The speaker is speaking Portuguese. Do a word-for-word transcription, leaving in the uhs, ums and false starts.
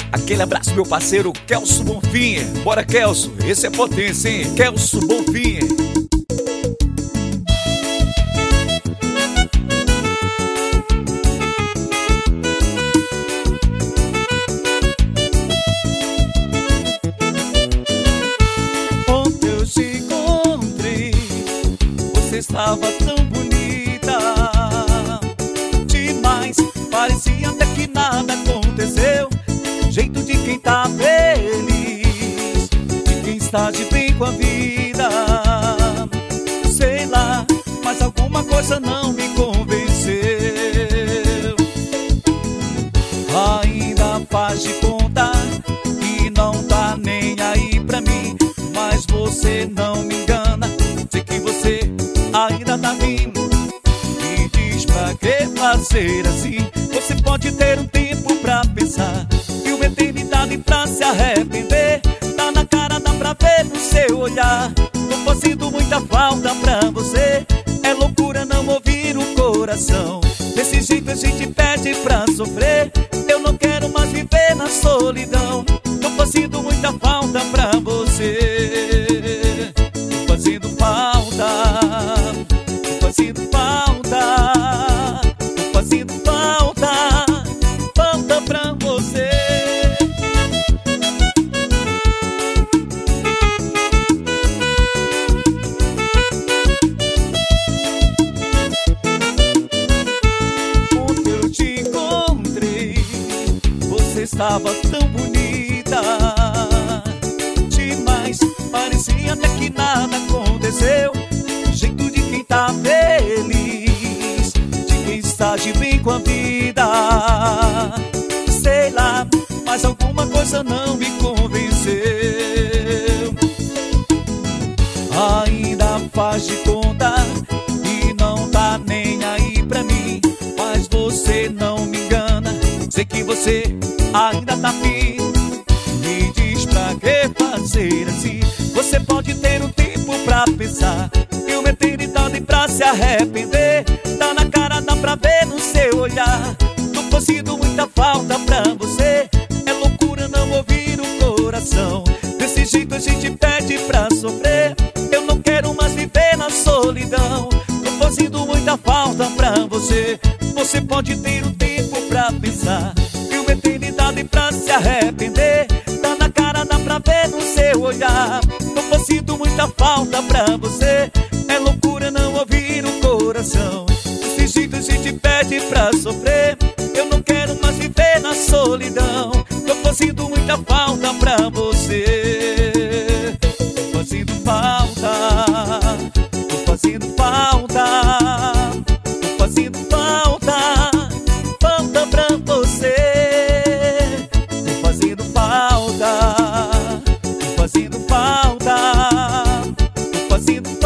Aquele abraço, meu parceiro Kelso Bonfim. Bora, Kelso, esse é potência, hein? Kelso Bonfim. Ontem eu te encontrei, você estava tão bonita demais, parecia até que nada aconteceu. Jeito de quem tá feliz, de quem está de bem com a vida. Sei lá, mas alguma coisa não me convenceu. Ainda faz de conta e não tá nem aí pra mim, mas você não me engana. Sei que você ainda tá vindo. Me diz pra que fazer assim? Você pode ter um tempo pra pensar e uma eternidade pra se arrepender. Tá na cara, dá pra ver no seu olhar. Tô fazendo muita falta pra você. É loucura não ouvir o coração. Desse jeito a gente pede pra sofrer. Eu não quero mais viver na solidão. Tô fazendo muita falta pra você. Tô fazendo falta. Tô fazendo falta. Tô fazendo falta. Falta pra você. Ontem eu te encontrei, você estava tão bonita demais, parecia até que nada aconteceu. Jeito de quem tá feliz, de quem está de bem com a vida. Sei lá, mas alguma coisa não me convenceu. Ainda faz de conta e não tá nem aí pra mim, mas você não me engana. Sei que você ainda tá afim. Me diz pra que fazer assim? Você pode ter um tempo pra pensar e uma eternidade pra se arrepender. Tá na cara, dá pra ver no seu olhar. Tô fazendo muita falta pra você. É loucura não ouvir o coração. Desse jeito a gente pede pra sofrer. Eu não quero mais viver na solidão. Tô fazendo muita falta pra você. Você pode ter um tempo pra pensar e uma eternidade pra se arrepender. Tá na cara, dá pra ver no seu olhar. Tô fazendo muita falta pra você. É loucura não ouvir o coração. Desse jeito a gente pede pra sofrer. Eu não quero mais viver na solidão. Tô fazendo muita falta pra você. Tô fazendo falta. Tô fazendo falta. Tô fazendo falta. Falta pra você. Tô fazendo falta. Tô fazendo falta. Tô fazendo